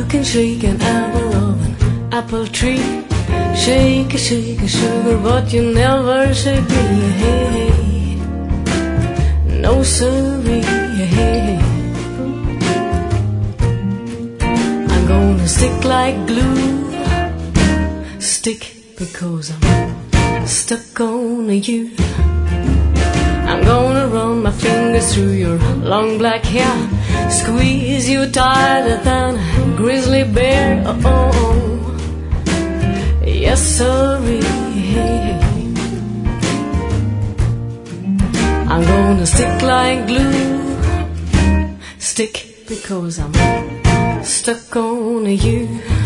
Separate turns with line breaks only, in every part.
can shake an apple of an apple tree. Shake it, sugar, but you never shake me. Hey, hey. No siree. Hey, hey. I'm gonna stick like glue. Stick because I'm stuck on you. I'm gonna run my fingers through your long black hair, squeeze you tighter than a grizzly bear. Oh, oh, oh. Yes, sirree. I'm gonna stick like glue. Stick because I'm stuck on you.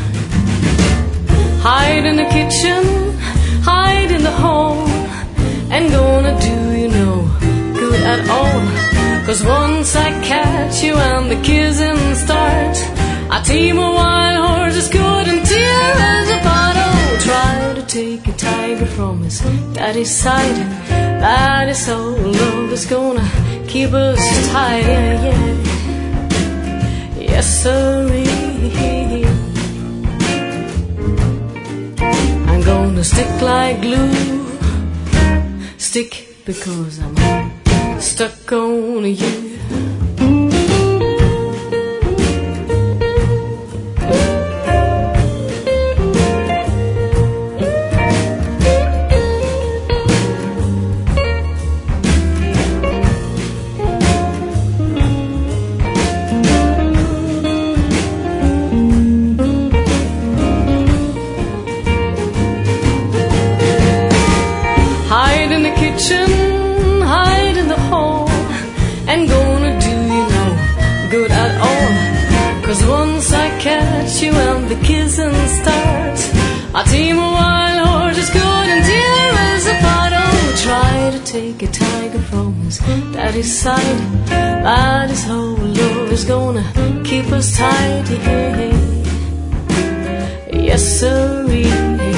Hide in the kitchen, hide in the hall, ain't gonna do you no good at all. 'Cause once I catch you and the kissing starts, a team of wild horses couldn't tear us apart. Oh, try to take a tiger from his daddy's side. That is all love is gonna keep us tight. Yeah, yeah. Yes, sirree. I'm gonna stick like glue. Stick because I'm stuck on you. Hide in the kitchen, hide in the hall, ain't gonna do you no good at all. 'Cause once I catch you and the kissing starts, a team of wild horses couldn't tear us apart. Oh, try to take a tiger from his daddy's side. That is how love is gonna keep us tight. Yeah. Yes, sirree.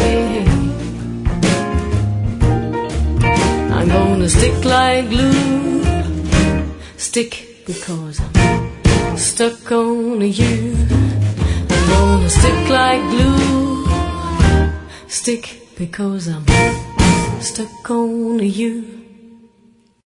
I'm gonna stick like glue. Stick because I'm stuck on you. I'm gonna stick like glue. Stick because I'm stuck on you.